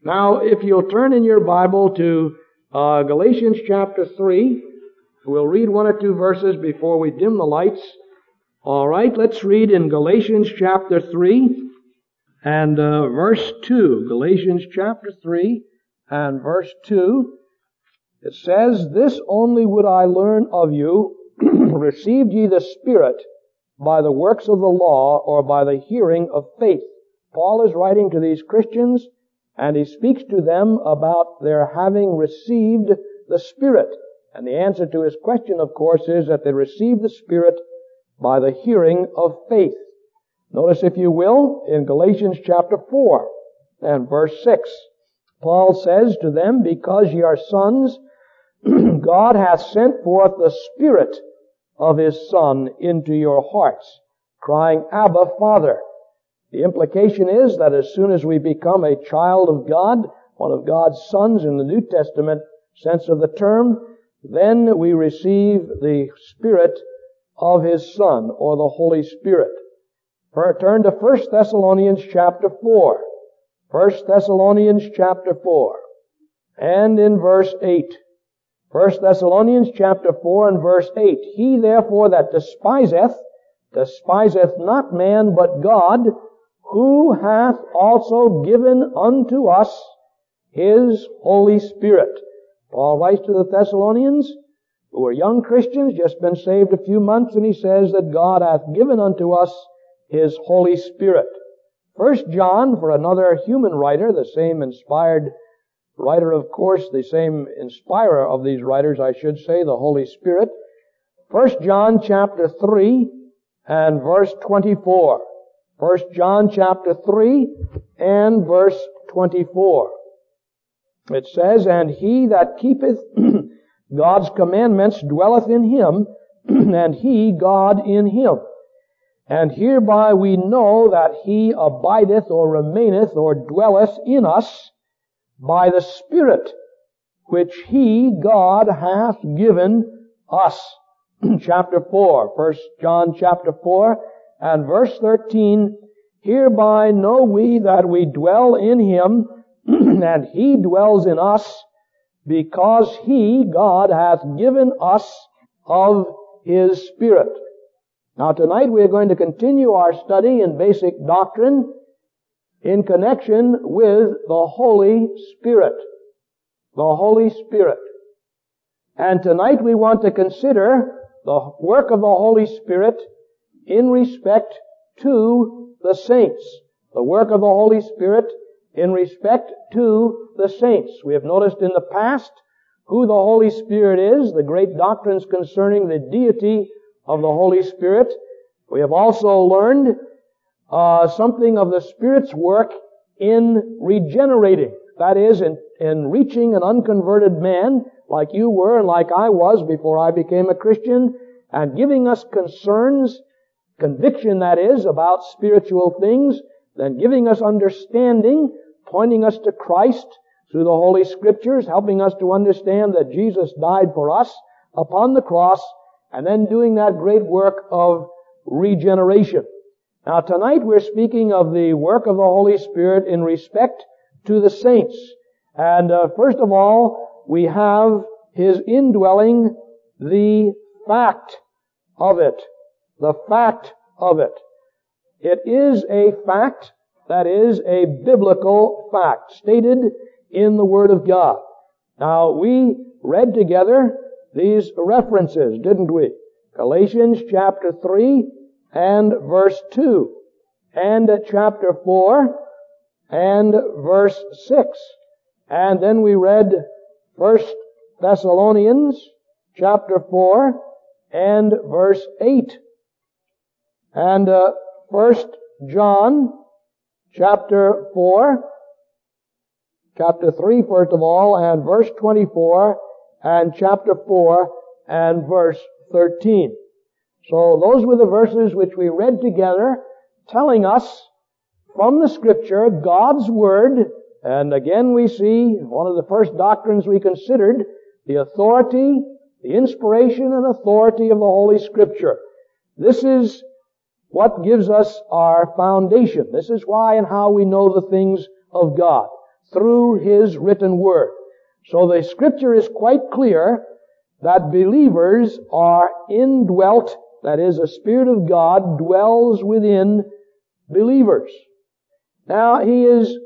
Now, if you'll turn in your Bible to Galatians chapter 3, we'll read one or two verses before we dim the lights. All right, let's read in Galatians chapter 3 and verse 2. Galatians chapter 3 and verse 2. It says, "This only would I learn of you, received ye the Spirit by the works of the law or by the hearing of faith?" Paul is writing to these Christians, and he speaks to them about their having received the Spirit. And the answer to his question, of course, is that they received the Spirit by the hearing of faith. Notice, if you will, in Galatians chapter 4 and verse 6, Paul says to them, "Because ye are sons, God hath sent forth the Spirit of His Son into your hearts, crying, Abba, Father." The implication is that as soon as we become a child of God, one of God's sons in the New Testament sense of the term, then we receive the Spirit of His Son, or the Holy Spirit. Turn to 1 Thessalonians chapter 4. 1 Thessalonians chapter 4. And in verse 8. 1 Thessalonians chapter 4 and verse 8. "He therefore that despiseth not man but God, who hath also given unto us His Holy Spirit." Paul writes to the Thessalonians, who are young Christians, just been saved a few months, and he says that God hath given unto us His Holy Spirit. 1 John, for another human writer, the same inspired writer, of course, the same inspirer of these writers, I should say, the Holy Spirit. 1 John chapter 3 and verse 24. 1 John chapter 3 and verse 24. It says, "And he that keepeth God's commandments dwelleth in him, and he, God, in him. And hereby we know that he abideth or remaineth or dwelleth in us by the Spirit, which he, God, hath given us." Chapter 4, 1 John chapter 4 and verse 13, "Hereby know we that we dwell in him, and he dwells in us, because he, God, hath given us of his Spirit." Now tonight we are going to continue our study in basic doctrine in connection with the Holy Spirit. The Holy Spirit. And tonight we want to consider the work of the Holy Spirit in respect to the saints. The work of the Holy Spirit in respect to the saints. We have noticed in the past who the Holy Spirit is, the great doctrines concerning the deity of the Holy Spirit. We have also learned something of the Spirit's work in regenerating. That is, in reaching an unconverted man, like you were and like I was before I became a Christian, and giving us concerns, conviction that is, about spiritual things, then giving us understanding, pointing us to Christ through the Holy Scriptures, helping us to understand that Jesus died for us upon the cross, and then doing that great work of regeneration. Now tonight we're speaking of the work of the Holy Spirit in respect to the saints. And first of all, we have His indwelling, the fact of it. The fact of it. It is a fact, that is a biblical fact, stated in the Word of God. Now, we read together these references, didn't we? Galatians chapter 3 and verse 2, and chapter 4 and verse 6. And then we read 1 Thessalonians chapter 4 and verse 8. And 1 John chapter 4, chapter 3 first of all, and verse 24, and chapter 4 and verse 13. So those were the verses which we read together, telling us from the Scripture, God's Word, and again we see one of the first doctrines we considered, the authority, the inspiration and authority of the Holy Scripture. This is what gives us our foundation. This is why and how we know the things of God. through His written Word. So the Scripture is quite clear that believers are indwelt, that is, the Spirit of God dwells within believers. Now, He is,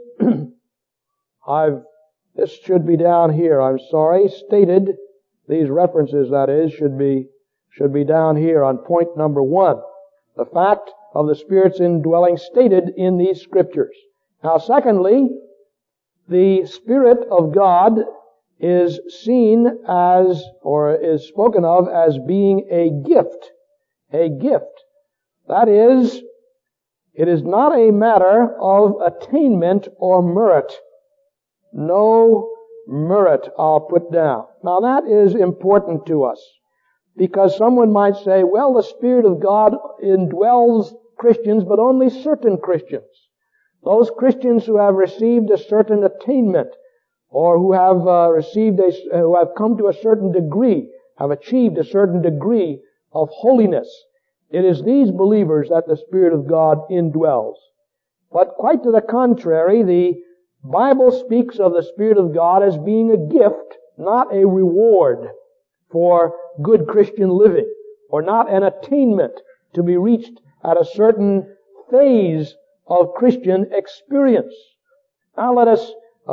this should be down here, I'm sorry, stated, these references, that is, should be down here on point number 1. The fact of the Spirit's indwelling stated in these Scriptures. Now, secondly, the Spirit of God is seen as, or is spoken of as being a gift. A gift. That is, it is not a matter of attainment or merit. No merit, I'll put down. Now that is important to us, because someone might say, well, the Spirit of God indwells Christians, but only certain Christians. Those Christians who have received a certain attainment, or who have who have come to a certain degree, have achieved a certain degree of holiness. It is these believers that the Spirit of God indwells. But quite to the contrary, the Bible speaks of the Spirit of God as being a gift, not a reward for good Christian living, or not an attainment to be reached at a certain phase of Christian experience. Now let us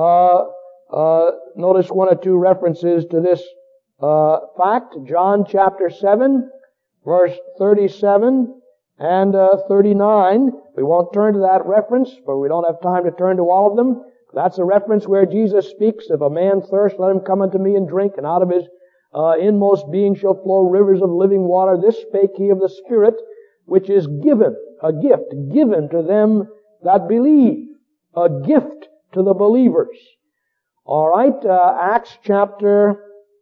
notice one or two references to this fact. John chapter 7, verse 37 and 39. We won't turn to that reference, for we don't have time to turn to all of them. That's a reference where Jesus speaks, if a man thirst, let him come unto me and drink, and out of his inmost being shall flow rivers of living water. This spake he of the Spirit, which is given, a gift, given to them that believe. A gift to the believers. All right, Acts chapter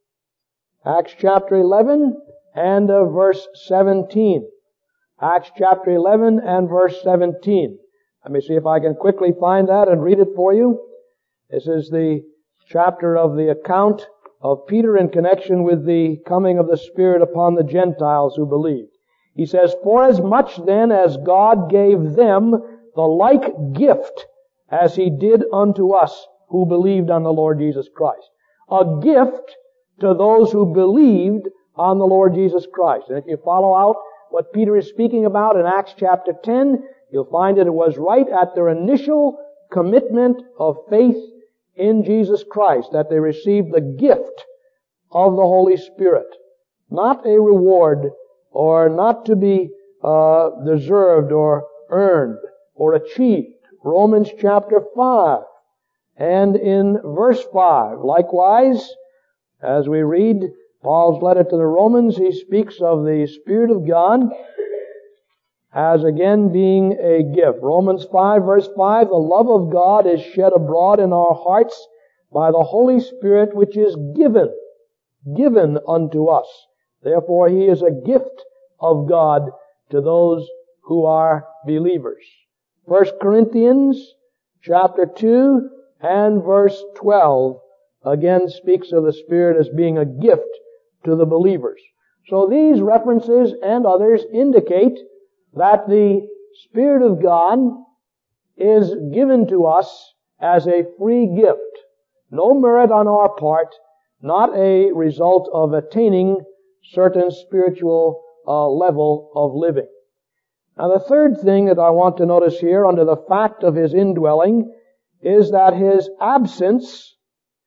11 and verse 17. Acts chapter 11 and verse 17. Let me see if I can quickly find that and read it for you. This is the chapter of the account of Peter in connection with the coming of the Spirit upon the Gentiles who believed. He says, "Forasmuch then as God gave them the like gift as He did unto us who believed on the Lord Jesus Christ." A gift to those who believed on the Lord Jesus Christ. And if you follow out what Peter is speaking about in Acts chapter 10, you'll find that it was right at their initial commitment of faith in Jesus Christ that they received the gift of the Holy Spirit. Not a reward, or not to be deserved or earned or achieved. Romans chapter 5 and in verse 5. Likewise, as we read Paul's letter to the Romans, he speaks of the Spirit of God as again being a gift. Romans 5 verse 5, "The love of God is shed abroad in our hearts by the Holy Spirit, which is given unto us." Therefore, He is a gift of God to those who are believers. 1 Corinthians chapter 2 and verse 12 again speaks of the Spirit as being a gift to the believers. So these references and others indicate that the Spirit of God is given to us as a free gift. No merit on our part, not a result of attaining certain spiritual level of living. Now the third thing that I want to notice here under the fact of His indwelling is that His absence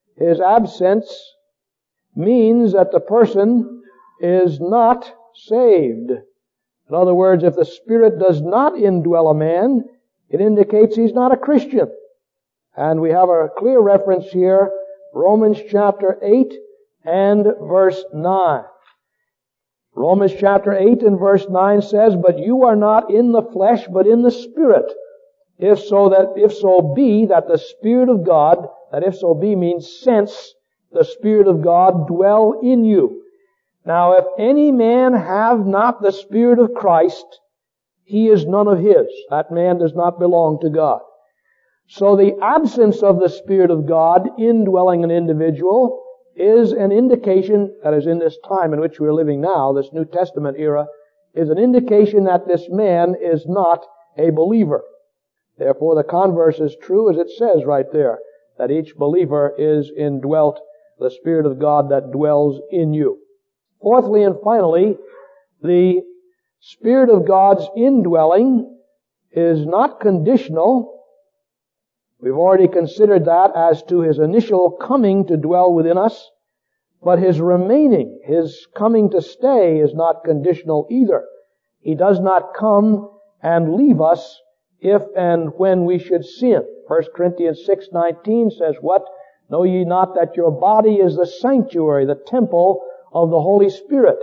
means that the person is not saved. In other words, if the Spirit does not indwell a man, it indicates he's not a Christian. And we have a clear reference here, Romans chapter 8 and verse 9. Romans chapter 8 and verse 9 says, "But you are not in the flesh, but in the Spirit. If so be that the Spirit of God," that if so be means since the Spirit of God dwell in you. Now if any man have not the Spirit of Christ, he is none of His. That man does not belong to God. So the absence of the Spirit of God indwelling an individual is an indication, that is in this time in which we are living now, this New Testament era, is an indication that this man is not a believer. Therefore the converse is true, as it says right there, that each believer is indwelt, the Spirit of God that dwells in you. Fourthly and finally, the Spirit of God's indwelling is not conditional. We've already considered that as to His initial coming to dwell within us, but His remaining, His coming to stay is not conditional either. He does not come and leave us if and when we should sin. 1 Corinthians 6:19 says, what? Know ye not that your body is the sanctuary, the temple of the Holy Spirit?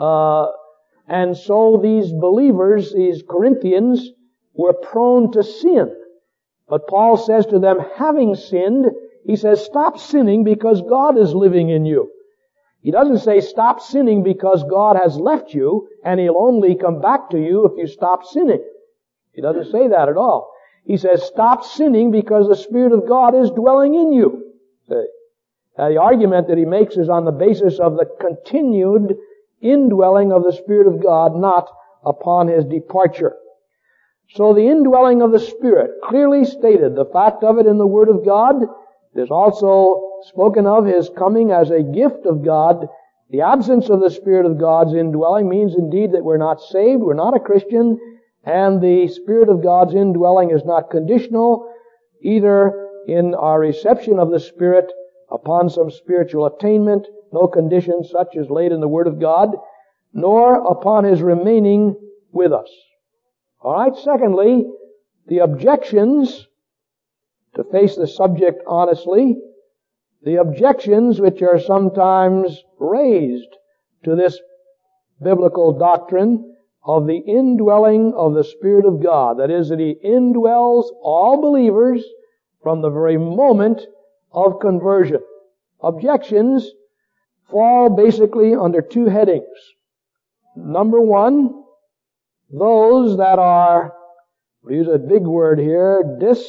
And so these believers, these Corinthians, were prone to sin. But Paul says to them, having sinned, he says, stop sinning because God is living in you. He doesn't say stop sinning because God has left you and He'll only come back to you if you stop sinning. He doesn't say that at all. He says stop sinning because the Spirit of God is dwelling in you. Now, the argument that he makes is on the basis of the continued indwelling of the Spirit of God, not upon His departure. So the indwelling of the Spirit, clearly stated, the fact of it in the Word of God. It is also spoken of His coming as a gift of God. The absence of the Spirit of God's indwelling means indeed that we're not saved, we're not a Christian, and the Spirit of God's indwelling is not conditional, either in our reception of the Spirit upon some spiritual attainment, no condition such as laid in the Word of God, nor upon His remaining with us. All right, secondly, the objections, to face the subject honestly, the objections which are sometimes raised to this biblical doctrine of the indwelling of the Spirit of God. That is, that He indwells all believers from the very moment of conversion. Objections fall basically under two headings. Number one, those that are, we'll use a big word here,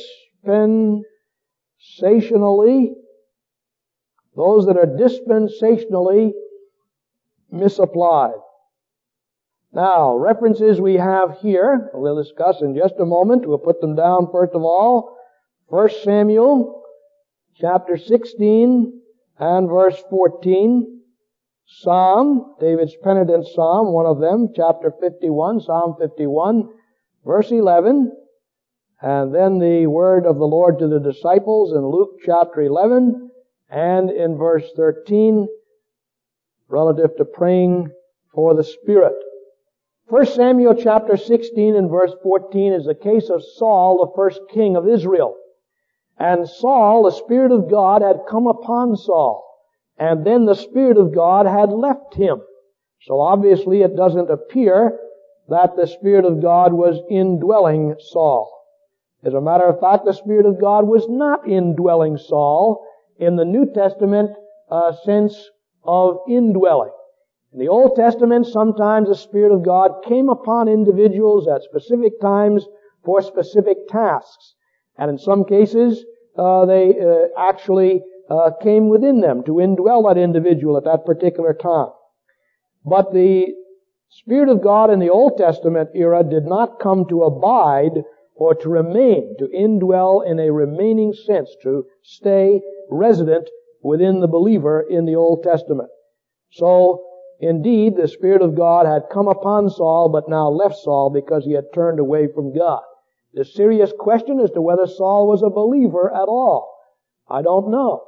dispensationally, those that are dispensationally misapplied. Now, references we have here, we'll discuss in just a moment. We'll put them down first of all. 1 Samuel, chapter 16 and verse 14. Psalm, David's penitent psalm, one of them, chapter 51, Psalm 51, verse 11. And then the word of the Lord to the disciples in Luke chapter 11 and in verse 13, relative to praying for the Spirit. 1 Samuel chapter 16 and verse 14 is the case of Saul, the first king of Israel. And Saul, the Spirit of God had come upon Saul. And then the Spirit of God had left him. So obviously it doesn't appear that the Spirit of God was indwelling Saul. As a matter of fact, the Spirit of God was not indwelling Saul in the New Testament sense of indwelling. In the Old Testament, sometimes the Spirit of God came upon individuals at specific times for specific tasks. And in some cases, they actually came within them to indwell that individual at that particular time. But the Spirit of God in the Old Testament era did not come to abide or to remain, to indwell in a remaining sense, to stay resident within the believer in the Old Testament. So, indeed, the Spirit of God had come upon Saul, but now left Saul because he had turned away from God. The serious question as to whether Saul was a believer at all, I don't know.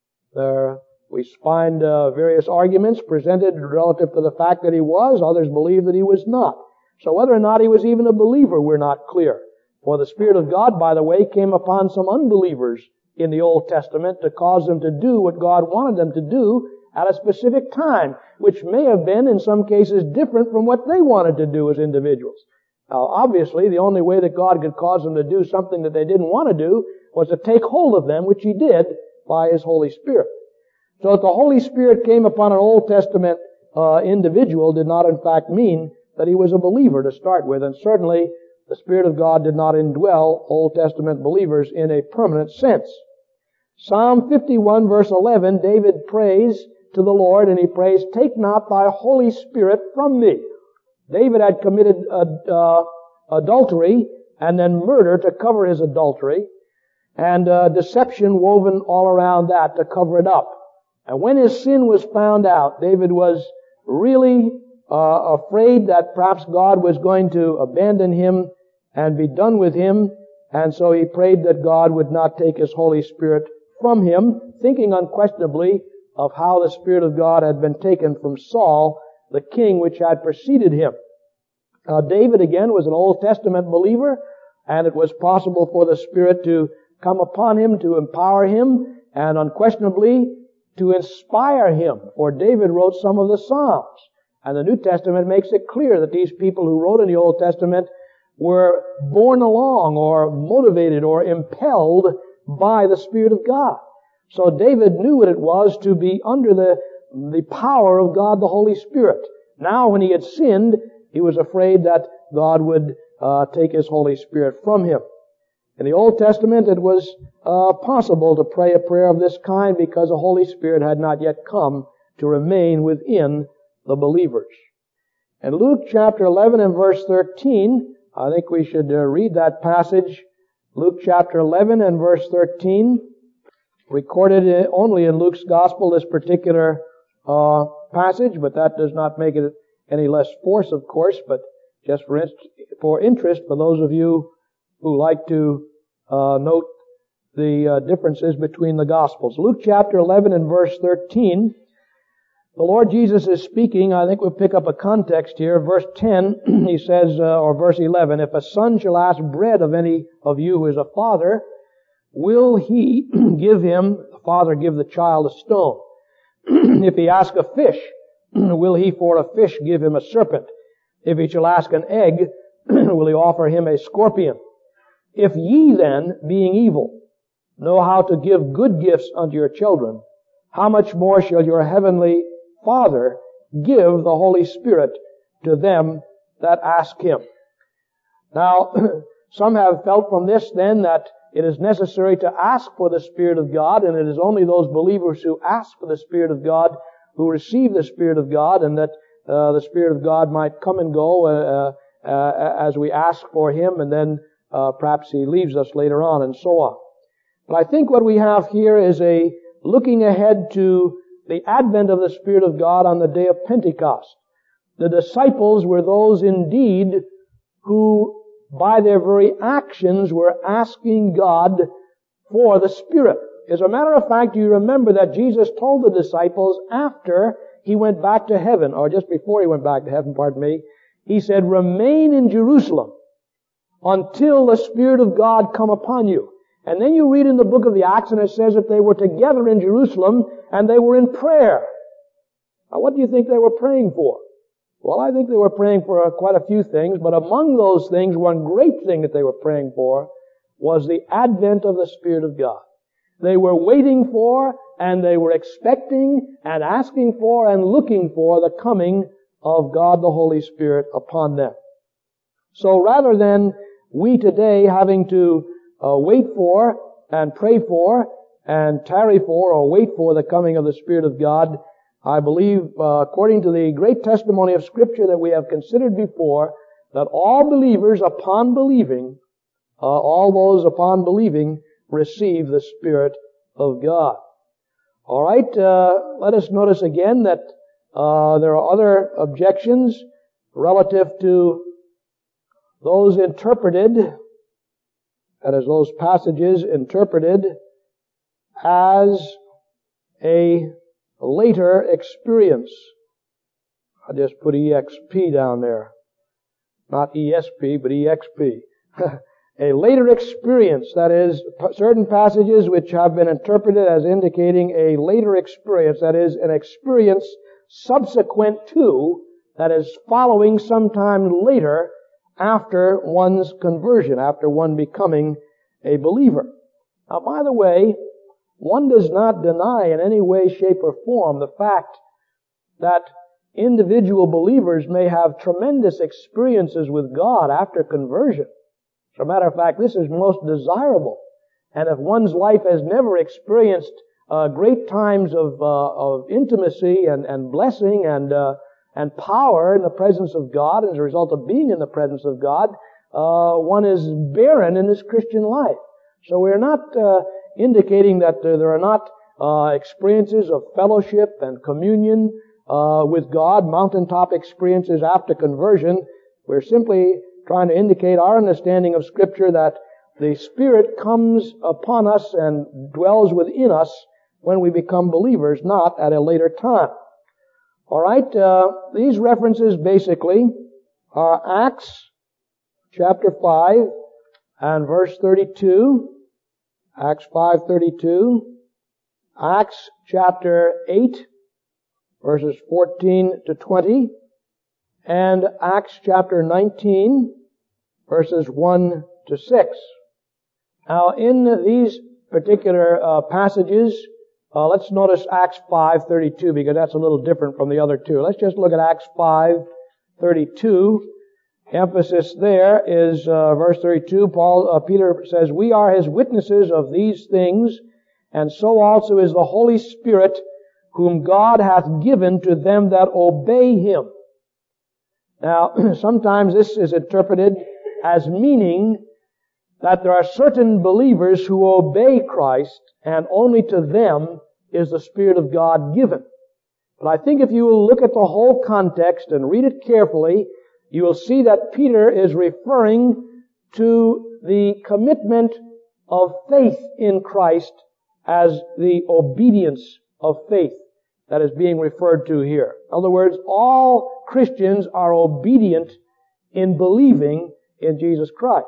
We find various arguments presented relative to the fact that he was. Others believe that he was not. So whether or not he was even a believer, we're not clear. For the Spirit of God, by the way, came upon some unbelievers in the Old Testament to cause them to do what God wanted them to do at a specific time, which may have been, in some cases, different from what they wanted to do as individuals. Now, obviously, the only way that God could cause them to do something that they didn't want to do was to take hold of them, which He did by His Holy Spirit. So that the Holy Spirit came upon an Old Testament individual did not in fact mean that he was a believer to start with, and certainly the Spirit of God did not indwell Old Testament believers in a permanent sense. Psalm 51 verse 11, David prays to the Lord, and he prays, "Take not thy Holy Spirit from me." David had committed adultery and then murder to cover his adultery. and deception woven all around that to cover it up. And when his sin was found out, David was really afraid that perhaps God was going to abandon him and be done with him, and so he prayed that God would not take His Holy Spirit from him, thinking unquestionably of how the Spirit of God had been taken from Saul, the king which had preceded him. David, again, was an Old Testament believer, and it was possible for the Spirit to come upon him, to empower him, and unquestionably to inspire him. For David wrote some of the Psalms. And the New Testament makes it clear that these people who wrote in the Old Testament were borne along or motivated or impelled by the Spirit of God. So David knew what it was to be under the power of God the Holy Spirit. Now when he had sinned, he was afraid that God would take His Holy Spirit from him. In the Old Testament, it was possible to pray a prayer of this kind because the Holy Spirit had not yet come to remain within the believers. In Luke chapter 11 and verse 13, I think we should read that passage. Luke chapter 11 and verse 13, recorded only in Luke's Gospel, this particular passage, but that does not make it any less force, of course, but just for interest, for those of you who like to note the differences between the Gospels. Luke chapter 11 and verse 13, the Lord Jesus is speaking. I think we'll pick up a context here. Verse 10, he says, or verse 11, if a son shall ask bread of any of you who is a father, will he give him, the father give the child a stone? If he ask a fish, will he for a fish give him a serpent? If he shall ask an egg, will he offer him a scorpion? If ye then, being evil, know how to give good gifts unto your children, how much more shall your heavenly Father give the Holy Spirit to them that ask Him? Now, some have felt from this then that it is necessary to ask for the Spirit of God, and it is only those believers who ask for the Spirit of God who receive the Spirit of God, and that the Spirit of God might come and go as we ask for Him, and then perhaps He leaves us later on, and so on. But I think what we have here is a looking ahead to the advent of the Spirit of God on the day of Pentecost. The disciples were those indeed who, by their very actions, were asking God for the Spirit. As a matter of fact, you remember that Jesus told the disciples after He went back to heaven, or just before He went back to heaven, pardon me, He said, remain in Jerusalem until the Spirit of God come upon you. And then you read in the book of the Acts, and it says that they were together in Jerusalem, and they were in prayer. Now, what do you think they were praying for? Well, I think they were praying for quite a few things, but among those things, one great thing that they were praying for was the advent of the Spirit of God. They were waiting for, and they were expecting, and asking for, and looking for the coming of God the Holy Spirit upon them. So rather than we today having to wait for and pray for and tarry for or wait for the coming of the Spirit of God, I believe, according to the great testimony of Scripture that we have considered before, that all believers upon believing, receive the Spirit of God. All right, let us notice again that there are other objections relative to those interpreted, that is, those passages interpreted as a later experience. I just put EXP down there. Not ESP, but EXP. A later experience, that is, certain passages which have been interpreted as indicating a later experience, that is, an experience subsequent to, that is, following sometime later after one's conversion, after one becoming a believer. Now, by the way, one does not deny in any way, shape, or form the fact that individual believers may have tremendous experiences with God after conversion. As a matter of fact, this is most desirable. And if one's life has never experienced great times of intimacy and blessing and power in the presence of God as a result of being in the presence of God, one is barren in his Christian life. So we're not indicating that there are not experiences of fellowship and communion with God, mountaintop experiences after conversion. We're simply trying to indicate our understanding of Scripture that the Spirit comes upon us and dwells within us when we become believers, not at a later time. All right, these references basically are Acts chapter 5 and verse 32, Acts 5:32, Acts chapter 8 verses 14 to 20, and Acts chapter 19 verses 1 to 6. Now, in these particular passages, let's notice Acts 5:32 because that's a little different from the other two. Let's just look at Acts 5:32. Emphasis there is verse 32. Peter says, "We are his witnesses of these things, and so also is the Holy Spirit, whom God hath given to them that obey him." Now, sometimes this is interpreted as meaning that there are certain believers who obey Christ, and only to them is the Spirit of God given. But I think if you will look at the whole context and read it carefully, you will see that Peter is referring to the commitment of faith in Christ as the obedience of faith that is being referred to here. In other words, all Christians are obedient in believing in Jesus Christ.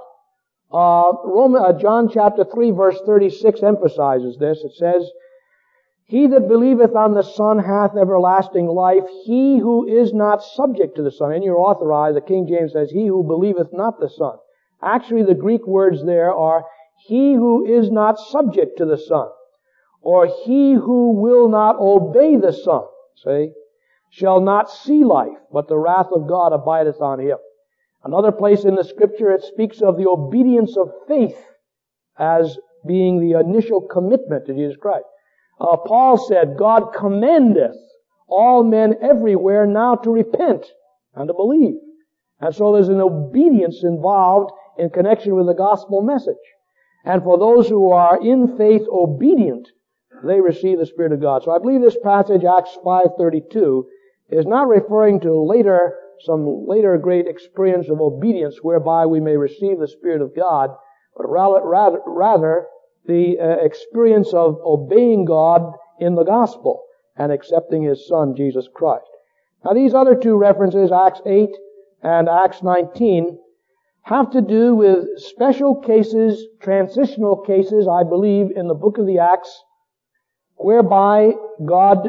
John chapter 3 verse 36 emphasizes this. It says, "He that believeth on the Son hath everlasting life, he who is not subject to the Son." In your authorized, the King James says, "He who believeth not the Son." Actually, the Greek words there are, "He who is not subject to the Son," or "He who will not obey the Son," see, "shall not see life, but the wrath of God abideth on him." Another place in the Scripture, it speaks of the obedience of faith as being the initial commitment to Jesus Christ. Paul said, "God commendeth all men everywhere now to repent and to believe." And so there's an obedience involved in connection with the gospel message. And for those who are in faith obedient, they receive the Spirit of God. So I believe this passage, Acts 5:32, is not referring to some later great experience of obedience whereby we may receive the Spirit of God, but rather the experience of obeying God in the gospel and accepting His Son, Jesus Christ. Now these other two references, Acts 8 and Acts 19, have to do with special cases, transitional cases, I believe, in the book of the Acts, whereby God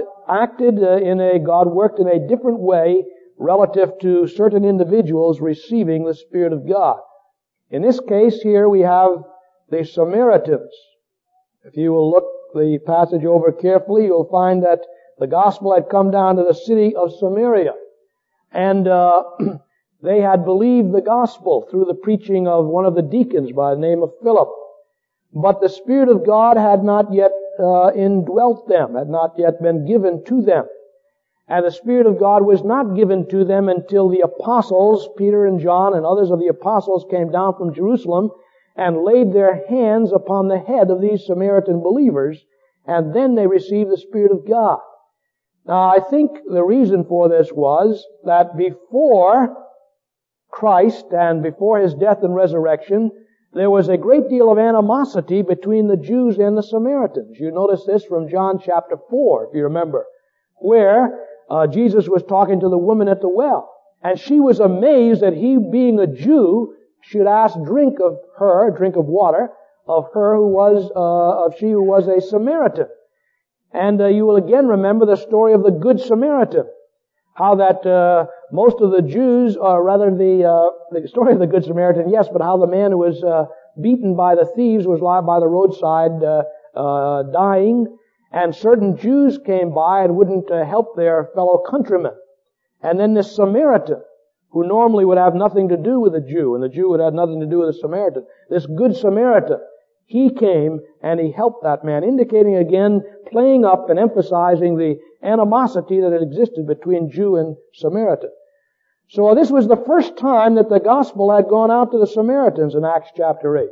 God worked in a different way relative to certain individuals receiving the Spirit of God. In this case here we have the Samaritans. If you will look the passage over carefully, you'll find that the gospel had come down to the city of Samaria. And they had believed the gospel through the preaching of one of the deacons by the name of Philip. But the Spirit of God had not yet indwelt them, had not yet been given to them. And the Spirit of God was not given to them until the apostles, Peter and John and others of the apostles, came down from Jerusalem and laid their hands upon the head of these Samaritan believers, and then they received the Spirit of God. Now, I think the reason for this was that before Christ and before His death and resurrection, there was a great deal of animosity between the Jews and the Samaritans. You notice this from John chapter 4, if you remember, where Jesus was talking to the woman at the well. And she was amazed that He, being a Jew, should ask drink of water, of she who was a Samaritan. And you will again remember the story of the Good Samaritan. How that most of the Jews, or rather the story of the Good Samaritan, yes, but how the man who was beaten by the thieves was lying by the roadside dying, and certain Jews came by and wouldn't help their fellow countrymen. And then this Samaritan, who normally would have nothing to do with the Jew, and the Jew would have nothing to do with the Samaritan, this Good Samaritan, he came and he helped that man, indicating again, playing up and emphasizing the animosity that had existed between Jew and Samaritan. So this was the first time that the gospel had gone out to the Samaritans in Acts chapter 8.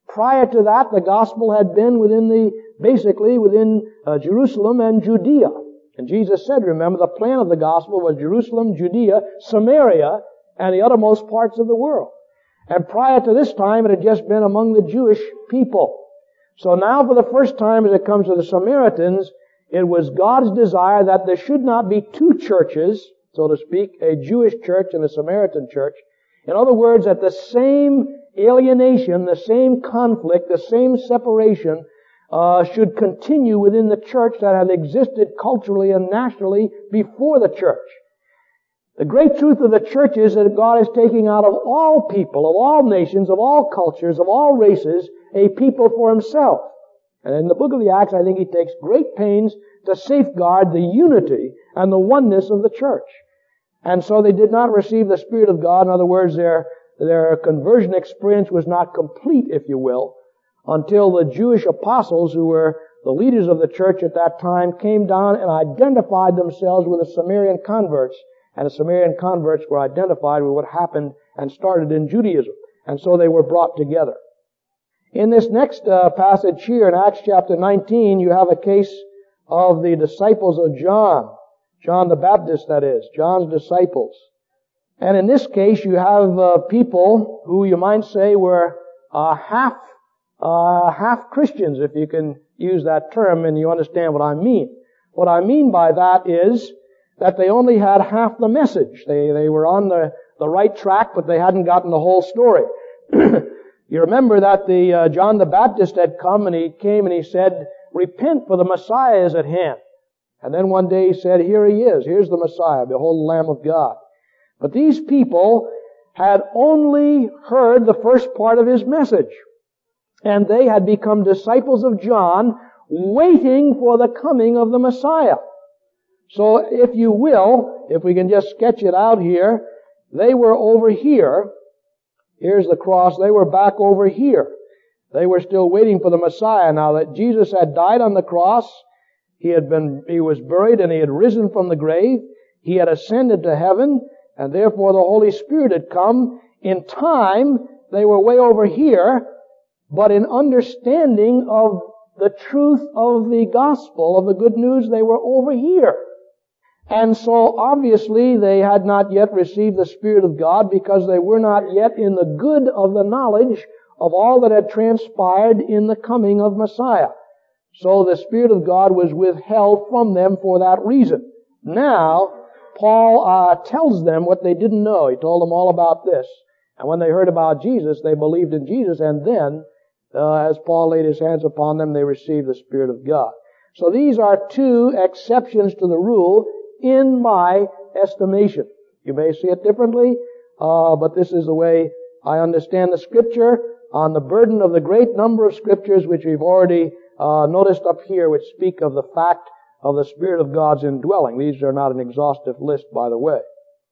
Prior to that, the gospel had been basically within Jerusalem and Judea. And Jesus said, remember, the plan of the gospel was Jerusalem, Judea, Samaria, and the uttermost parts of the world. And prior to this time, it had just been among the Jewish people. So now, for the first time, as it comes to the Samaritans, it was God's desire that there should not be two churches, so to speak, a Jewish church and a Samaritan church. In other words, that the same alienation, the same conflict, the same separation should continue within the church that had existed culturally and nationally before the church. The great truth of the church is that God is taking out of all people, of all nations, of all cultures, of all races, a people for Himself. And in the book of the Acts, I think He takes great pains to safeguard the unity and the oneness of the church. And so they did not receive the Spirit of God. In other words, their conversion experience was not complete, if you will, until the Jewish apostles, who were the leaders of the church at that time, came down and identified themselves with the Samaritan converts. And the Samaritan converts were identified with what happened and started in Judaism. And so they were brought together. In this next passage here in Acts chapter 19, you have a case of the disciples of John the Baptist, that is, John's disciples. And in this case, you have people who you might say were half Christians, if you can use that term, and you understand what I mean. What I mean by that is that they only had half the message. They were on the right track, but they hadn't gotten the whole story. You remember that John the Baptist had come, and he came and he said, repent, for the Messiah is at hand. And then one day he said, here He is. Here's the Messiah. Behold the Lamb of God. But these people had only heard the first part of His message. And they had become disciples of John, waiting for the coming of the Messiah. So if you will, if we can just sketch it out here, they were over here. Here's the cross. They were back over here. They were still waiting for the Messiah. Now that Jesus had died on the cross, He was buried and He had risen from the grave. He had ascended to heaven, and therefore the Holy Spirit had come. In time, they were way over here, but in understanding of the truth of the gospel, of the good news, they were over here. And so obviously they had not yet received the Spirit of God, because they were not yet in the good of the knowledge of all that had transpired in the coming of Messiah. So the Spirit of God was withheld from them for that reason. Now, Paul tells them what they didn't know. He told them all about this. And when they heard about Jesus, they believed in Jesus, and then, as Paul laid his hands upon them, they received the Spirit of God. So these are two exceptions to the rule, in my estimation. You may see it differently, but this is the way I understand the Scripture, on the burden of the great number of Scriptures which we've already noticed up here, which speak of the fact of the Spirit of God's indwelling. These are not an exhaustive list, by the way.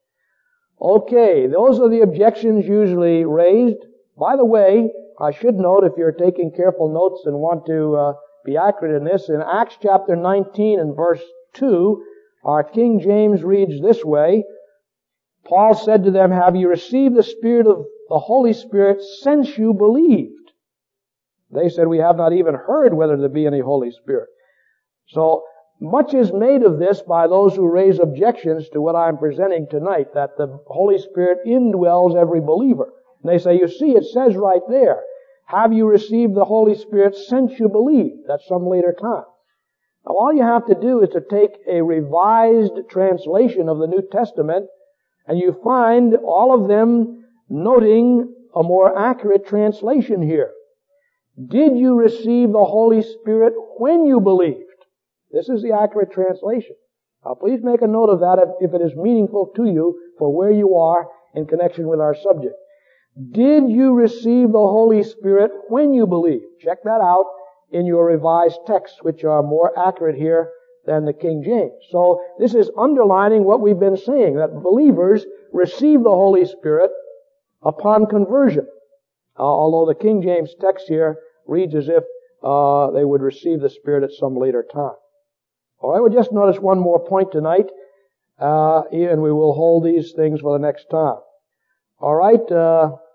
Okay, those are the objections usually raised. By the way, I should note, if you're taking careful notes and want to be accurate in this, in Acts chapter 19 and verse 2, our King James reads this way: Paul said to them, have you received the Spirit of the Holy Spirit since you believed? They said, we have not even heard whether there be any Holy Spirit. So much is made of this by those who raise objections to what I'm presenting tonight, that the Holy Spirit indwells every believer. And they say, you see, it says right there, have you received the Holy Spirit since you believed? That's some later time. Now, all you have to do is to take a revised translation of the New Testament, and you find all of them noting a more accurate translation here. Did you receive the Holy Spirit when you believed? This is the accurate translation. Now, please make a note of that if it is meaningful to you for where you are in connection with our subject. Did you receive the Holy Spirit when you believed? Check that out in your revised texts, which are more accurate here than the King James. So this is underlining what we've been saying, that believers receive the Holy Spirit upon conversion. Although the King James text here reads as if they would receive the Spirit at some later time. All right, we'll just notice one more point tonight, and we will hold these things for the next time. All right,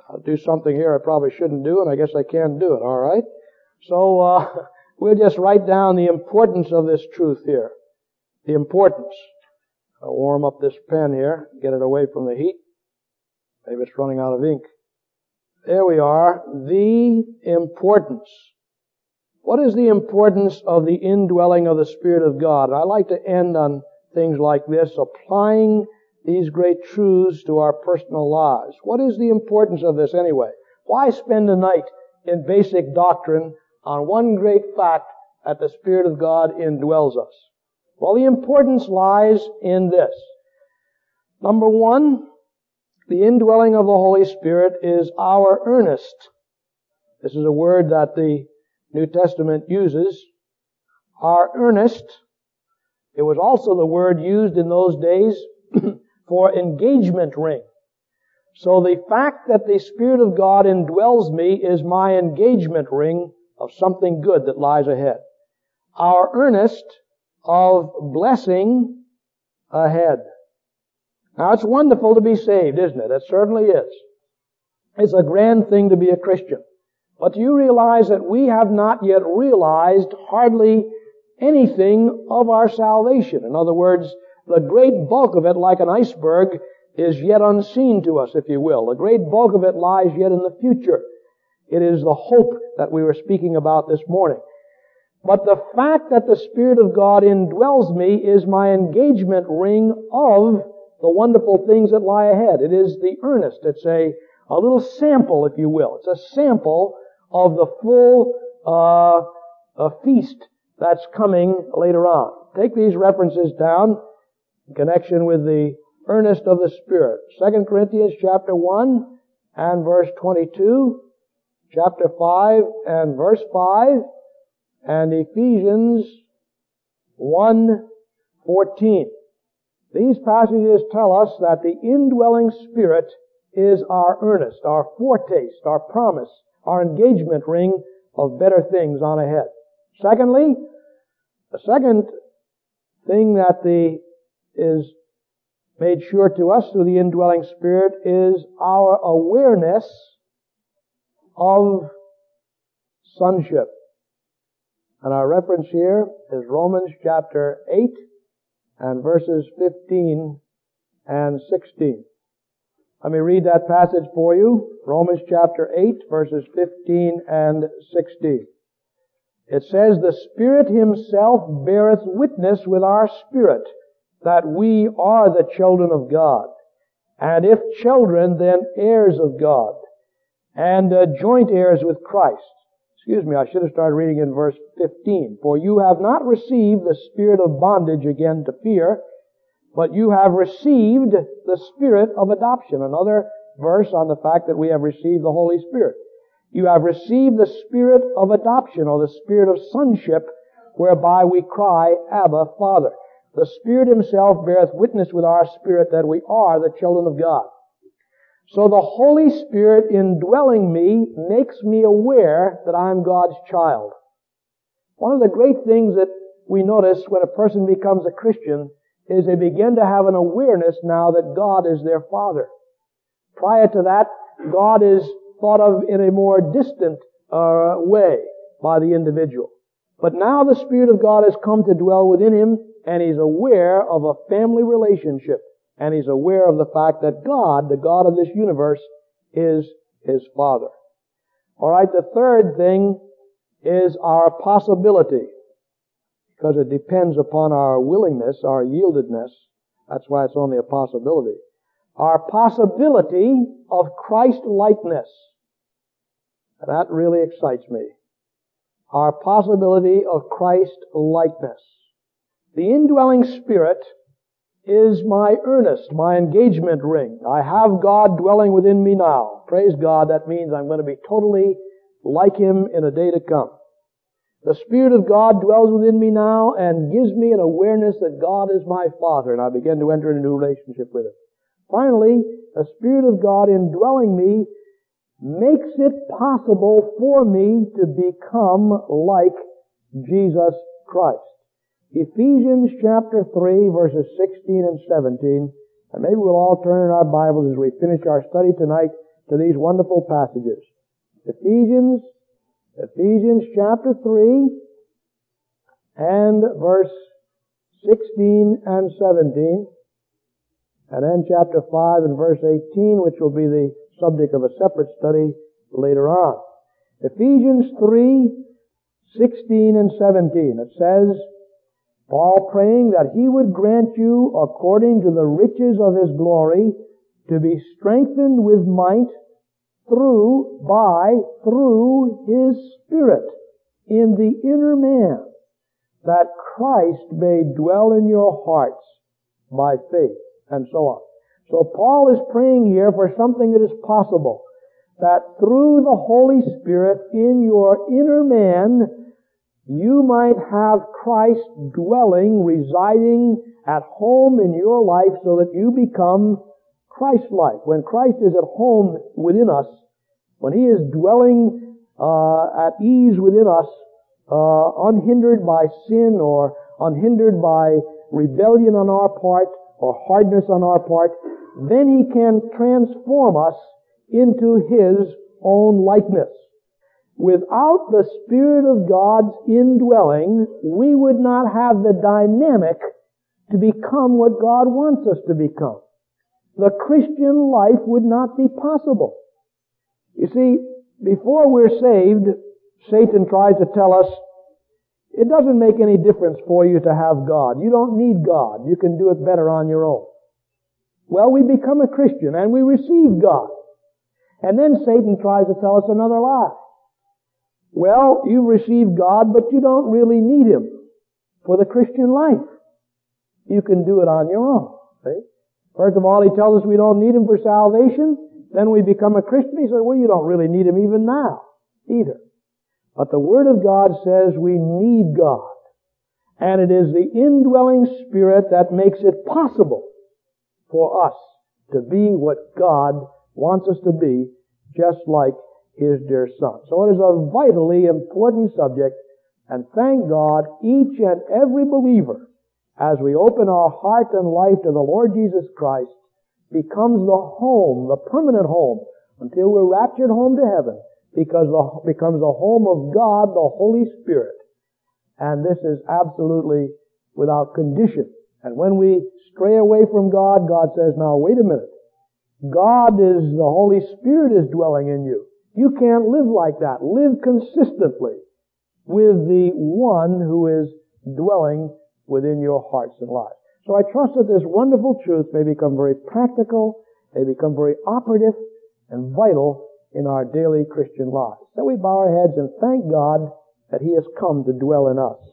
I'll do something here I probably shouldn't do, and I guess I can't do it, all right? So we'll just write down the importance of this truth here. The importance. I'll warm up this pen here, get it away from the heat. Maybe it's running out of ink. There we are. The importance. What is the importance of the indwelling of the Spirit of God? I like to end on things like this, applying these great truths to our personal lives. What is the importance of this anyway? Why spend a night in basic doctrine on one great fact that the Spirit of God indwells us? Well, the importance lies in this. Number one, the indwelling of the Holy Spirit is our earnest. This is a word that the New Testament uses. Our earnest. It was also the word used in those days for engagement ring. So the fact that the Spirit of God indwells me is my engagement ring of something good that lies ahead. Our earnest of blessing ahead. Now, it's wonderful to be saved, isn't it? It certainly is. It's a grand thing to be a Christian. But do you realize that we have not yet realized hardly anything of our salvation? In other words, the great bulk of it, like an iceberg, is yet unseen to us, if you will. The great bulk of it lies yet in the future. It is the hope that we were speaking about this morning. But the fact that the Spirit of God indwells me is my engagement ring of the wonderful things that lie ahead. It is the earnest. It's a little sample, if you will. It's a sample of the full feast that's coming later on. Take these references down in connection with the earnest of the Spirit. 2 Corinthians chapter 1 and verse 22, chapter 5 and verse 5, and Ephesians 1:14. These passages tell us that the indwelling Spirit is our earnest, our foretaste, our promise, our engagement ring of better things on ahead. Secondly, the second thing that is made sure to us through the indwelling Spirit is our awareness of sonship. And our reference here is Romans chapter 8 and verses 15 and 16. Let me read that passage for you. Romans chapter 8, verses 15 and 16. It says, "The Spirit Himself beareth witness with our spirit that we are the children of God. And if children, then heirs of God, and joint heirs with Christ." Excuse me, I should have started reading in verse 15. "For you have not received the spirit of bondage again to fear, but you have received the Spirit of adoption." Another verse on the fact that we have received the Holy Spirit. "You have received the Spirit of adoption," or the Spirit of sonship, "whereby we cry, Abba, Father." The Spirit Himself beareth witness with our spirit that we are the children of God. So the Holy Spirit indwelling me makes me aware that I'm God's child. One of the great things that we notice when a person becomes a Christian is they begin to have an awareness now that God is their Father. Prior to that, God is thought of in a more distant way by the individual. But now the Spirit of God has come to dwell within him, and he's aware of a family relationship. And he's aware of the fact that God, the God of this universe, is his Father. All right, the third thing is our possibility, because it depends upon our willingness, our yieldedness. That's why it's only a possibility. Our possibility of Christ-likeness. That really excites me. Our possibility of Christ-likeness. The indwelling Spirit is my earnest, my engagement ring. I have God dwelling within me now. Praise God, that means I'm going to be totally like Him in a day to come. The Spirit of God dwells within me now and gives me an awareness that God is my Father, and I begin to enter into a relationship with Him. Finally, the Spirit of God indwelling me makes it possible for me to become like Jesus Christ. Ephesians chapter 3, verses 16 and 17, and maybe we'll all turn in our Bibles as we finish our study tonight to these wonderful passages. Ephesians chapter 3 and verse 16 and 17, and then chapter 5 and verse 18, which will be the subject of a separate study later on. Ephesians 3, 16 and 17. It says, Paul praying that he would grant you, according to the riches of his glory, to be strengthened with might through his Spirit in the inner man, that Christ may dwell in your hearts by faith, and so on. So Paul is praying here for something that is possible, that through the Holy Spirit in your inner man, you might have Christ dwelling, residing at home in your life so that you become Christ-like. When Christ is at home within us, when He is dwelling at ease within us, unhindered by sin or unhindered by rebellion on our part or hardness on our part, then He can transform us into His own likeness. Without the Spirit of God's indwelling, we would not have the dynamic to become what God wants us to become. The Christian life would not be possible. You see, before we're saved, Satan tries to tell us, it doesn't make any difference for you to have God. You don't need God. You can do it better on your own. Well, we become a Christian and we receive God. And then Satan tries to tell us another lie. Well, you've received God, but you don't really need Him for the Christian life. You can do it on your own. See? First of all, he tells us we don't need Him for salvation. Then we become a Christian. He says, well, you don't really need Him even now, either. But the Word of God says we need God. And it is the indwelling Spirit that makes it possible for us to be what God wants us to be, just like His dear Son. So it is a vitally important subject, and thank God, each and every believer, as we open our heart and life to the Lord Jesus Christ, becomes the home, the permanent home, until we're raptured home to heaven, because it becomes the home of God, the Holy Spirit. And this is absolutely without condition. And when we stray away from God, God says, now wait a minute. God is, the Holy Spirit is dwelling in you. You can't live like that. Live consistently with the one who is dwelling within your hearts and lives. So I trust that this wonderful truth may become very practical, may become very operative and vital in our daily Christian lives. So we bow our heads and thank God that He has come to dwell in us.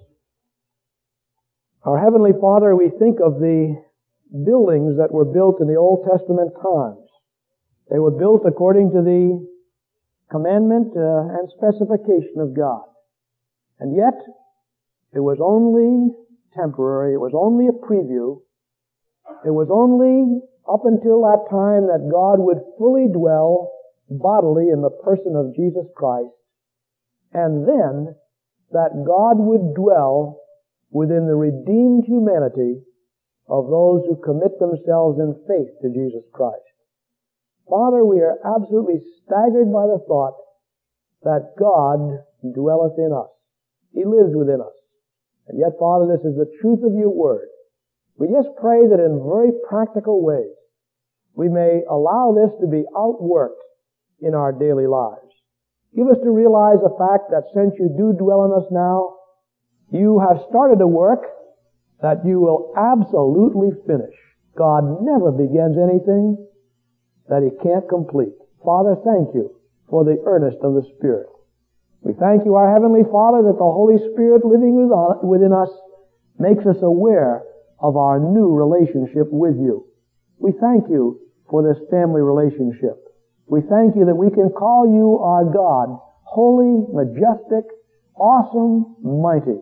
Our Heavenly Father, we think of the buildings that were built in the Old Testament times. They were built according to the commandment and specification of God. And yet, it was only temporary. It was only a preview. It was only up until that time that God would fully dwell bodily in the person of Jesus Christ, and then that God would dwell within the redeemed humanity of those who commit themselves in faith to Jesus Christ. Father, we are absolutely staggered by the thought that God dwelleth in us. He lives within us. And yet, Father, this is the truth of your word. We just pray that in very practical ways we may allow this to be outworked in our daily lives. Give us to realize the fact that since you do dwell in us now, you have started a work that you will absolutely finish. God never begins anything that He can't complete. Father, thank you for the earnest of the Spirit. We thank you, our Heavenly Father, that the Holy Spirit living within us makes us aware of our new relationship with you. We thank you for this family relationship. We thank you that we can call you our God, holy, majestic, awesome, mighty.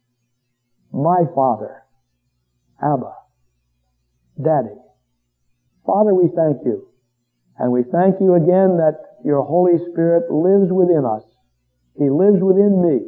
My Father, Abba, Daddy. Father, we thank you. And we thank you again that your Holy Spirit lives within us. He lives within me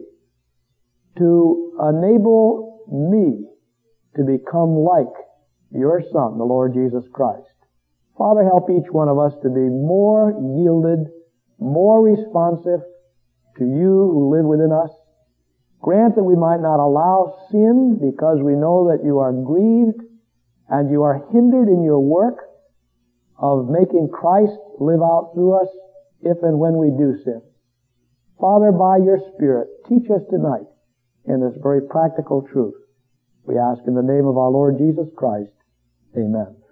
to enable me to become like your Son, the Lord Jesus Christ. Father, help each one of us to be more yielded, more responsive to you who live within us. Grant that we might not allow sin because we know that you are grieved and you are hindered in your work of making Christ live out through us if and when we do sin. Father, by your Spirit, teach us tonight in this very practical truth. We ask in the name of our Lord Jesus Christ. Amen.